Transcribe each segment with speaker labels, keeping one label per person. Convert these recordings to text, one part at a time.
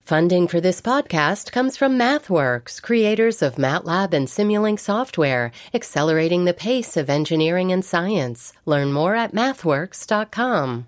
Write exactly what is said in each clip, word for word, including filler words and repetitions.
Speaker 1: Funding for this podcast comes from MathWorks, creators of MATLAB and Simulink software, accelerating the pace of engineering and science. Learn more at mathworks dot com.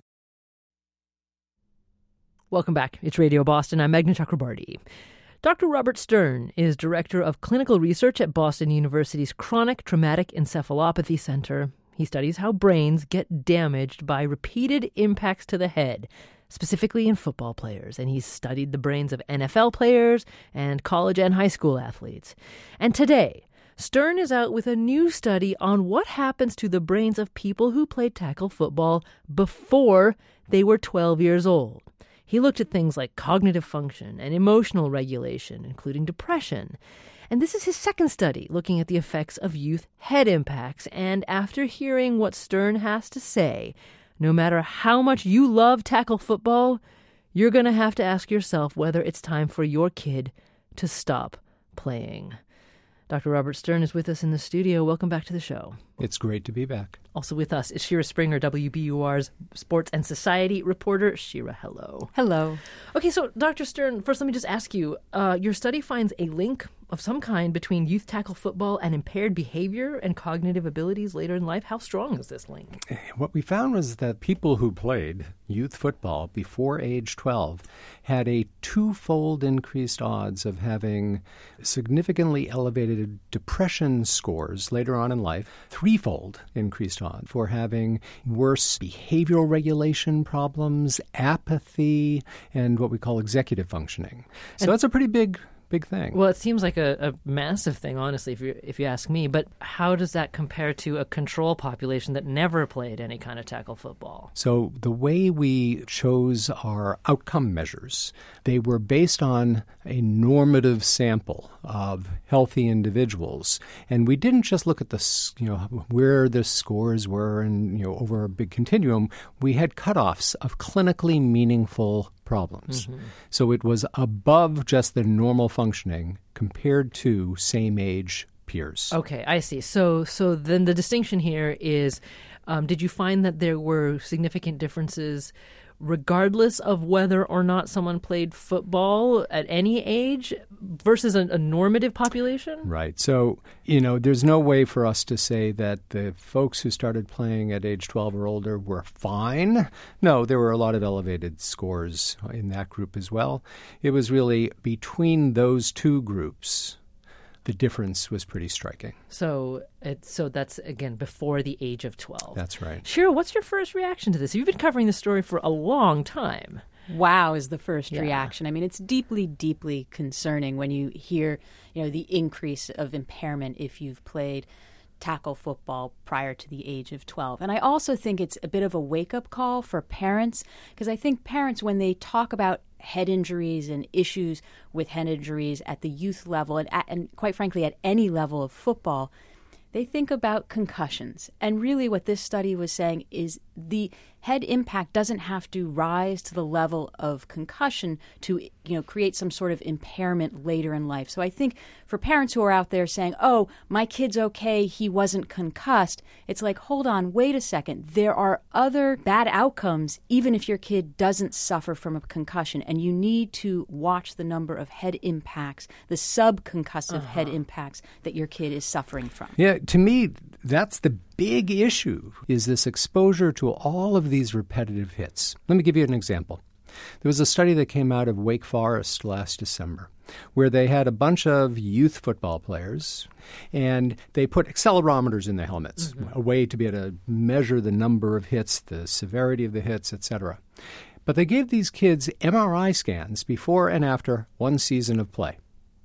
Speaker 2: Welcome back. It's Radio Boston. I'm Meghna Chakrabarty. Doctor Robert Stern is Director of Clinical Research at Boston University's Chronic Traumatic Encephalopathy Center. He studies how brains get damaged by repeated impacts to the head, specifically in football players, and he's studied the brains of N F L players and college and high school athletes. And today, Stern is out with a new study on what happens to the brains of people who played tackle football before they were twelve years old. He looked at things like cognitive function and emotional regulation, including depression. And this is his second study, looking at the effects of youth head impacts. And after hearing what Stern has to say, no matter how much you love tackle football, you're going to have to ask yourself whether it's time for your kid to stop playing. Doctor Robert Stern is with us in the studio. Welcome back to the show.
Speaker 3: It's great to be back.
Speaker 2: Also with us is Shira Springer, W B U R's Sports and Society reporter. Shira, hello.
Speaker 4: Hello.
Speaker 2: Okay, so Doctor Stern, first let me just ask you, uh, your study finds a link of some kind between youth tackle football and impaired behavior and cognitive abilities later in life. How strong is this link?
Speaker 3: What we found was that people who played youth football before age twelve had a twofold increased odds of having significantly elevated depression scores later on in life, threefold increased odds for having worse behavioral regulation problems, apathy, and what we call executive functioning. So and that's a pretty big Big thing.
Speaker 2: Well, it seems like a, a massive thing, honestly, if you if you ask me. But how does that compare to a control population that never played any kind of tackle football?
Speaker 3: So the way we chose our outcome measures, they were based on a normative sample of healthy individuals, and we didn't just look at the you know where the scores were and you know over a big continuum. We had cutoffs of clinically meaningful problems. Mm-hmm. So it was above just the normal functioning compared to same age peers.
Speaker 2: Okay, I see. So so then the distinction here is, um, did you find that there were significant differences regardless of whether or not someone played football at any age versus a, a normative population?
Speaker 3: Right. So, you know, there's no way for us to say that the folks who started playing at age twelve or older were fine. No, there were a lot of elevated scores in that group as well. It was really between those two groups, the difference was pretty striking.
Speaker 2: So it's, so that's, again, before the age of twelve.
Speaker 3: That's right.
Speaker 2: Shira, what's your first reaction to this? You've been covering this story for a long time.
Speaker 4: Wow is the first
Speaker 2: yeah.
Speaker 4: reaction. I mean, it's deeply, deeply concerning when you hear, you know, the increase of impairment if you've played tackle football prior to the age of twelve. And I also think it's a bit of a wake-up call for parents, because I think parents, when they talk about head injuries and issues with head injuries at the youth level and, at, and quite frankly at any level of football, they think about concussions. And really what this study was saying is the head impact doesn't have to rise to the level of concussion to, you know, create some sort of impairment later in life. So I think for parents who are out there saying, oh, my kid's okay, he wasn't concussed, it's like, hold on, wait a second. There are other bad outcomes even if your kid doesn't suffer from a concussion, and you need to watch the number of head impacts, the subconcussive uh-huh. head impacts that your kid is suffering from.
Speaker 3: Yeah, to me, that's the big issue, is this exposure to all of these repetitive hits. Let me give you an example. There was a study that came out of Wake Forest last December where they had a bunch of youth football players and they put accelerometers in their helmets, mm-hmm. a way to be able to measure the number of hits, the severity of the hits, et cetera. But they gave these kids M R I scans before and after one season of play.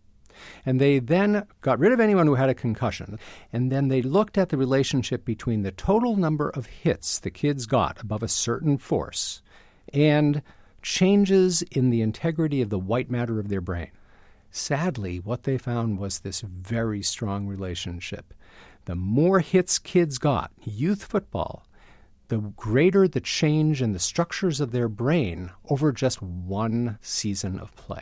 Speaker 3: And they then got rid of anyone who had a concussion. And then they looked at the relationship between the total number of hits the kids got above a certain force and changes in the integrity of the white matter of their brain. Sadly, what they found was this very strong relationship. The more hits kids got, youth football, the greater the change in the structures of their brain over just one season of play.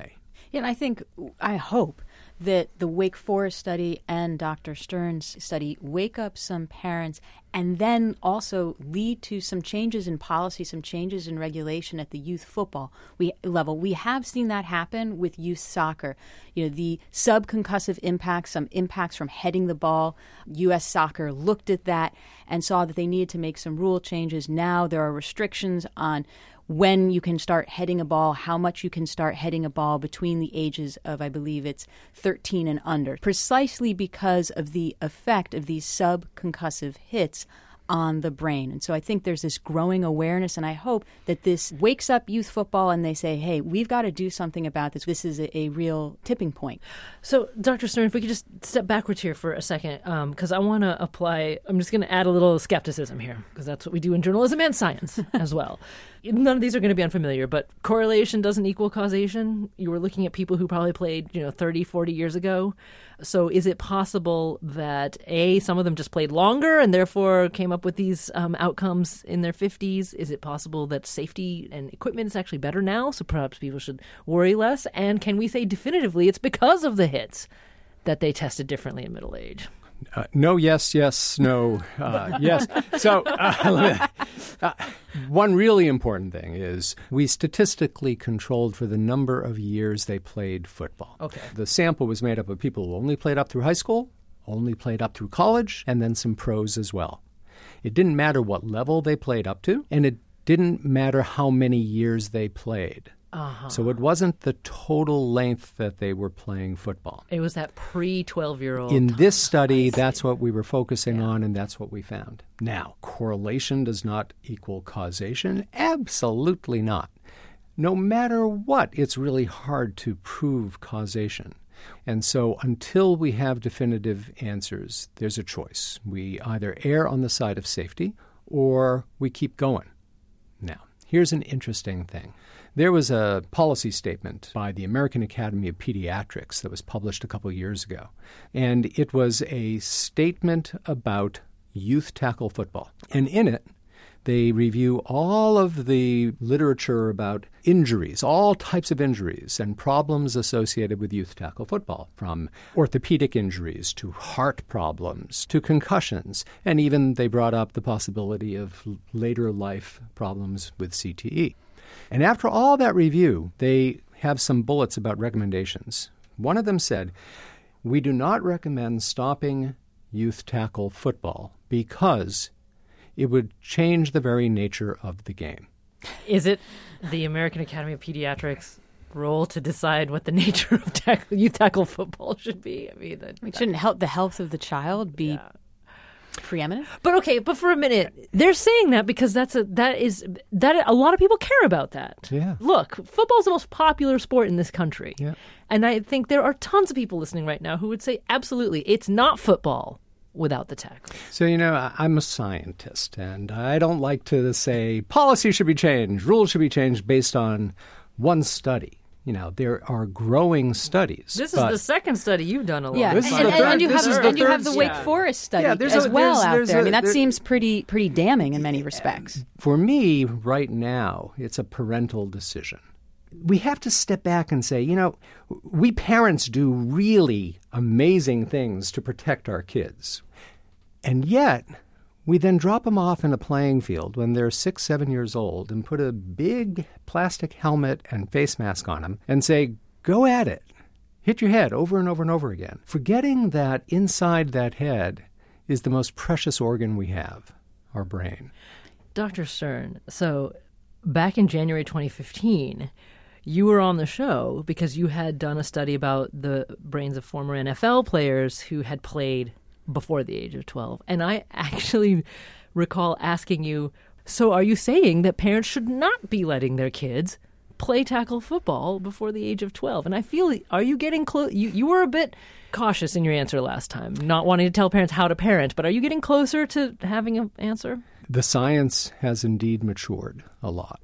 Speaker 4: And I think, I hope that the Wake Forest study and Doctor Stern's study wake up some parents and then also lead to some changes in policy, some changes in regulation at the youth football we, level. We have seen that happen with youth soccer. You know, the subconcussive impacts, some impacts from heading the ball. U S Soccer looked at that and saw that they needed to make some rule changes. Now there are restrictions on when you can start heading a ball, how much you can start heading a ball between the ages of, I believe it's thirteen and under, precisely because of the effect of these subconcussive hits on the brain. And so I think there's this growing awareness, and I hope that this wakes up youth football and they say, hey, we've got to do something about this. This is a, a real tipping point.
Speaker 2: So, Doctor Stern, if we could just step backwards here for a second, because um, I want to apply, I'm just going to add a little skepticism here, because that's what we do in journalism and science as well. None of these are going to be unfamiliar, but correlation doesn't equal causation. You were looking at people who probably played, you know, thirty, forty years ago. So is it possible that, A, some of them just played longer and therefore came up with these um, outcomes in their fifties? Is it possible that safety and equipment is actually better now, so perhaps people should worry less? And can we say definitively it's because of the hits that they tested differently in middle age?
Speaker 3: Uh, no, yes, yes, no, uh, yes. So uh, uh, one really important thing is we statistically controlled for the number of years they played football.
Speaker 2: Okay.
Speaker 3: The sample was made up of people who only played up through high school, only played up through college, and then some pros as well. It didn't matter what level they played up to, and it didn't matter how many years they played.
Speaker 2: Uh-huh.
Speaker 3: So it wasn't the total length that they were playing football.
Speaker 2: It was that pre-twelve-year-old.
Speaker 3: In this study, that's what we were focusing yeah. on, and that's what we found. Now, correlation does not equal causation? Absolutely not. No matter what, it's really hard to prove causation. And so until we have definitive answers, there's a choice. We either err on the side of safety or we keep going. Now, here's an interesting thing. There was a policy statement by the American Academy of Pediatrics that was published a couple years ago, and it was a statement about youth tackle football. And in it, they review all of the literature about injuries, all types of injuries and problems associated with youth tackle football, from orthopedic injuries to heart problems to concussions. And even they brought up the possibility of later life problems with C T E. And after all that review, they have some bullets about recommendations. One of them said, we do not recommend stopping youth tackle football because it would change the very nature of the game.
Speaker 2: Is it the American Academy of Pediatrics' role to decide what the nature of tackle, youth tackle football should be? I mean, that,
Speaker 4: I mean shouldn't help the health of the child be yeah. preeminent?
Speaker 2: But okay, but for a minute, they're saying that because that's a that is that a lot of people care about that.
Speaker 3: Yeah.
Speaker 2: Look, football's the most popular sport in this country.
Speaker 3: Yeah.
Speaker 2: And I think there are tons of people listening right now who would say absolutely, it's not football without the tackle.
Speaker 3: So, you know, I'm a scientist, and I don't like to say policy should be changed, rules should be changed based on one study. You know, there are growing studies.
Speaker 2: This is the second study you've done along.
Speaker 4: Yeah,
Speaker 3: this
Speaker 4: and,
Speaker 3: is
Speaker 4: and,
Speaker 3: the third,
Speaker 4: and you
Speaker 3: this
Speaker 4: have,
Speaker 3: is the
Speaker 4: and you
Speaker 3: third,
Speaker 4: have the Wake
Speaker 2: yeah.
Speaker 4: Forest study
Speaker 3: yeah, there's
Speaker 4: as
Speaker 3: a,
Speaker 4: well
Speaker 3: there's,
Speaker 4: out
Speaker 3: there's
Speaker 4: there.
Speaker 3: A,
Speaker 4: I mean, that
Speaker 3: there,
Speaker 4: seems pretty pretty damning in many respects.
Speaker 3: For me, right now, it's a parental decision. We have to step back and say, you know, we parents do really amazing things to protect our kids. And yet, we then drop them off in a playing field when they're six, seven years old and put a big plastic helmet and face mask on them and say, go at it. Hit your head over and over and over again. Forgetting that inside that head is the most precious organ we have, our brain.
Speaker 2: Doctor Stern, so back in January twenty fifteen, you were on the show because you had done a study about the brains of former N F L players who had played before the age of twelve. And I actually recall asking you, so are you saying that parents should not be letting their kids play tackle football before the age of twelve? And I feel, are you getting close? You, you were a bit cautious in your answer last time, not wanting to tell parents how to parent, but are you getting closer to having an answer?
Speaker 3: The science has indeed matured a lot.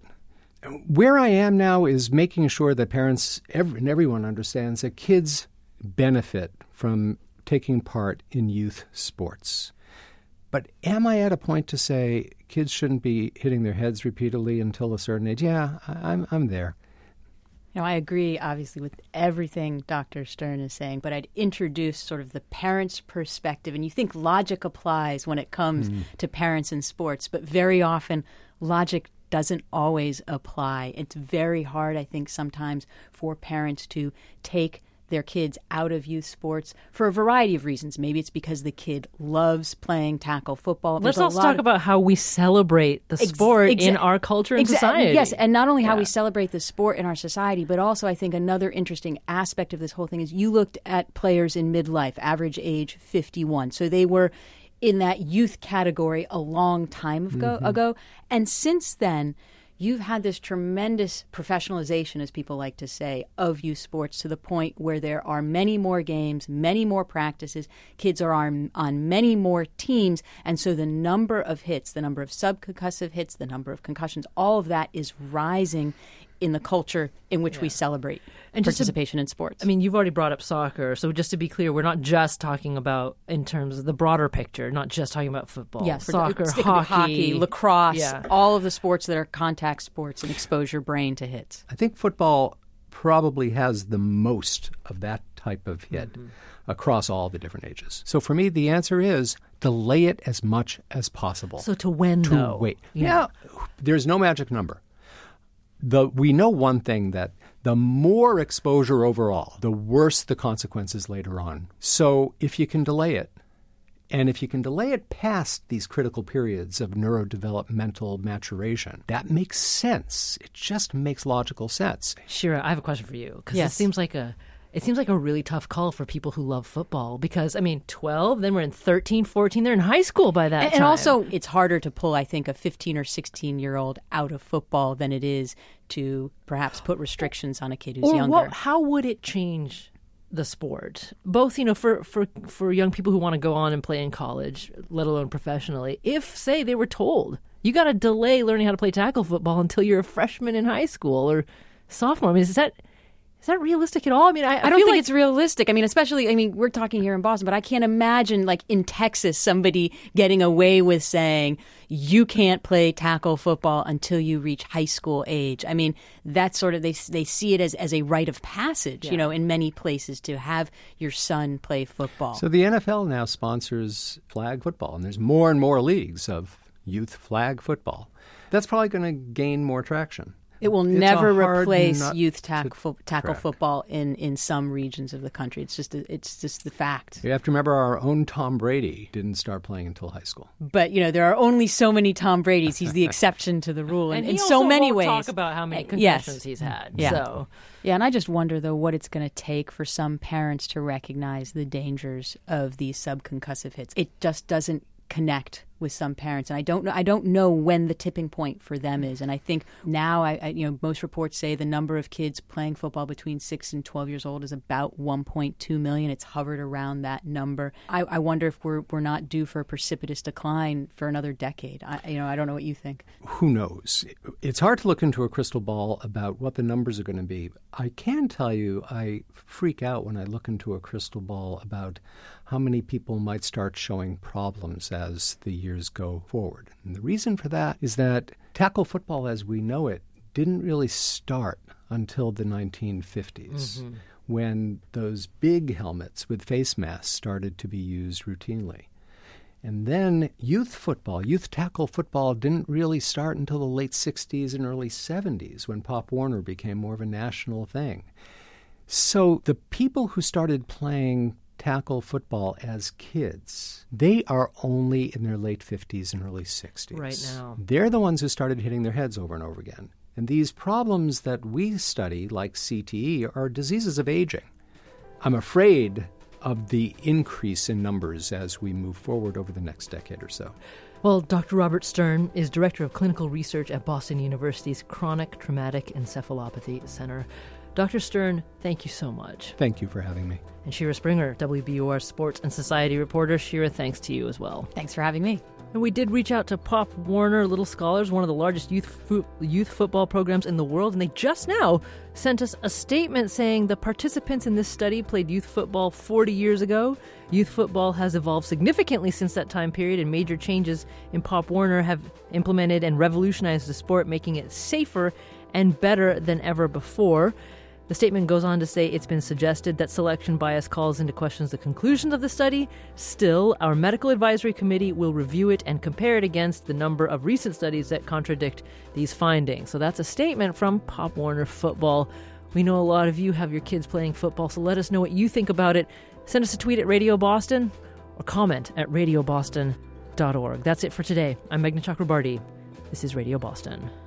Speaker 3: Where I am now is making sure that parents every, and everyone understands that kids benefit from taking part in youth sports. But am I at a point to say kids shouldn't be hitting their heads repeatedly until a certain age? Yeah, I'm I'm there.
Speaker 4: You know, I agree, obviously, with everything Doctor Stern is saying, but I'd introduce sort of the parent's perspective. And you think logic applies when it comes mm. to parents in sports, but very often logic doesn't always apply. It's very hard, I think, sometimes for parents to take their kids out of youth sports for a variety of reasons. Maybe it's because the kid loves playing tackle football.
Speaker 2: Let's also talk of... about how we celebrate the sport ex- exa- in our culture and exa- society.
Speaker 4: Yes, and not only how yeah. we celebrate the sport in our society, but also I think another interesting aspect of this whole thing is you looked at players in midlife, average age fifty-one. So they were in that youth category a long time ago. Mm-hmm. ago. And since then, you've had this tremendous professionalization, as people like to say, of youth sports to the point where there are many more games, many more practices. Kids are on, on many more teams. And so the number of hits, the number of subconcussive hits, the number of concussions, all of that is rising in the culture in which yeah. we celebrate and participation to, in sports.
Speaker 2: I mean, you've already brought up soccer. So just to be clear, we're not just talking about in terms of the broader picture, not just talking about football.
Speaker 4: Yes,
Speaker 2: soccer,
Speaker 4: hockey,
Speaker 2: hockey,
Speaker 4: lacrosse,
Speaker 2: yeah.
Speaker 4: all of the sports that are contact sports and expose your brain to hits.
Speaker 3: I think football probably has the most of that type of hit mm-hmm. across all the different ages. So for me, the answer is delay it as much as possible.
Speaker 2: So to when,
Speaker 3: to
Speaker 2: though?
Speaker 3: wait.
Speaker 2: Yeah.
Speaker 3: yeah, there's no magic number. The, we know one thing, that the more exposure overall, the worse the consequences later on. So if you can delay it, and if you can delay it past these critical periods of neurodevelopmental maturation, that makes sense. It just makes logical sense.
Speaker 2: Shira, I have a question for you, because
Speaker 4: yes.
Speaker 2: it seems like a it seems like a really tough call for people who love football, because, I mean, twelve, then we're in thirteen, fourteen, they're in high school by that
Speaker 4: and,
Speaker 2: time.
Speaker 4: And also, it's harder to pull, I think, a fifteen or sixteen-year-old out of football than it is to perhaps put restrictions on a kid who's
Speaker 2: or
Speaker 4: younger.
Speaker 2: What, how would it change the sport? Both, you know, for, for, for young people who want to go on and play in college, let alone professionally, if, say, they were told, you got to delay learning how to play tackle football until you're a freshman in high school or sophomore. I mean, is that... Is that realistic at all? I mean, I, I,
Speaker 4: I don't
Speaker 2: feel
Speaker 4: think
Speaker 2: like
Speaker 4: it's realistic. I mean, especially, I mean, we're talking here in Boston, but I can't imagine, like, in Texas, somebody getting away with saying, you can't play tackle football until you reach high school age. I mean, that's sort of, they they see it as, as a rite of passage, yeah. you know, in many places to have your son play football.
Speaker 3: So the N F L now sponsors flag football, and there's more and more leagues of youth flag football. That's probably going to gain more traction.
Speaker 4: It will
Speaker 3: it's
Speaker 4: never replace youth tack,
Speaker 3: to
Speaker 4: fo- tackle correct. football in, in some regions of the country. It's just a, it's just the fact.
Speaker 3: You have to remember our own Tom Brady didn't start playing until high school.
Speaker 4: But, you know, there are only so many Tom Bradys. He's the exception to the rule in,
Speaker 2: and he
Speaker 4: in so many
Speaker 2: won't
Speaker 4: ways.
Speaker 2: Talk about how many concussions
Speaker 4: yes.
Speaker 2: he's had.
Speaker 4: Yeah.
Speaker 2: So.
Speaker 4: Yeah, and I just wonder, though, what it's going to take for some parents to recognize the dangers of these subconcussive hits. It just doesn't connect with some parents, and I don't know. I don't know when the tipping point for them is. And I think now, I, I you know, most reports say the number of kids playing football between six and twelve years old is about one point two million. It's hovered around that number. I, I wonder if we're we're not due for a precipitous decline for another decade. I, you know, I don't know what you think.
Speaker 3: Who knows? It's hard to look into a crystal ball about what the numbers are going to be. I can tell you, I freak out when I look into a crystal ball about how many people might start showing problems as the years go forward. And the reason for that is that tackle football as we know it didn't really start until the nineteen fifties, mm-hmm. when those big helmets with face masks started to be used routinely. And then youth football, youth tackle football didn't really start until the late sixties and early seventies, when Pop Warner became more of a national thing. So the people who started playing tackle football as kids, they are only in their late fifties and early sixties.
Speaker 2: Right now.
Speaker 3: They're the ones who started hitting their heads over and over again. And these problems that we study, like C T E, are diseases of aging. I'm afraid of the increase in numbers as we move forward over the next decade or so.
Speaker 2: Well, Doctor Robert Stern is Director of Clinical Research at Boston University's Chronic Traumatic Encephalopathy Center. Doctor Stern, thank you so much.
Speaker 3: Thank you for having me.
Speaker 2: And Shira Springer, W B U R Sports and Society reporter. Shira, thanks to you as well.
Speaker 4: Thanks for having me.
Speaker 2: And we did reach out to Pop Warner Little Scholars, one of the largest youth fo- youth football programs in the world, and they just now sent us a statement saying the participants in this study played youth football forty years ago. Youth football has evolved significantly since that time period, and major changes in Pop Warner have implemented and revolutionized the sport, making it safer and better than ever before. The statement goes on to say it's been suggested that selection bias calls into question the conclusions of the study. Still, our medical advisory committee will review it and compare it against the number of recent studies that contradict these findings. So that's a statement from Pop Warner Football. We know a lot of you have your kids playing football, so let us know what you think about it. Send us a tweet at Radio Boston or comment at radio boston dot org. That's it for today. I'm Meghna Chakrabarty. This is Radio Boston.